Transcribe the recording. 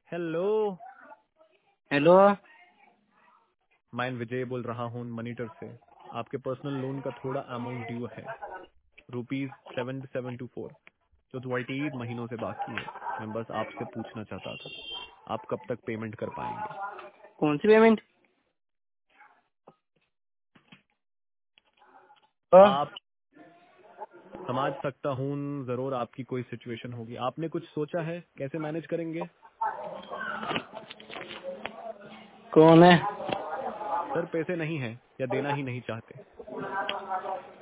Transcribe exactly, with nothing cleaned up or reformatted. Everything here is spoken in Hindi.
हेलो। हेलो। मैं विजय बोल रहा हूँ मॉनिटर से। आपके पर्सनल लोन का थोड़ा अमाउंट ड्यू है, rupees seven seven two four, जो ट्वेंटी महीनों से बाकी है। मैं बस आपसे पूछना चाहता था, आप कब तक पेमेंट कर पाएंगे? कौन सी पेमेंट? हाँ। आप समझ सकता हूँ, जरूर आपकी कोई सिचुएशन होगी। आपने कुछ सोचा है कैसे मैनेज करेंगे? कौन है? सर पैसे नहीं है या देना ही नहीं चाहते?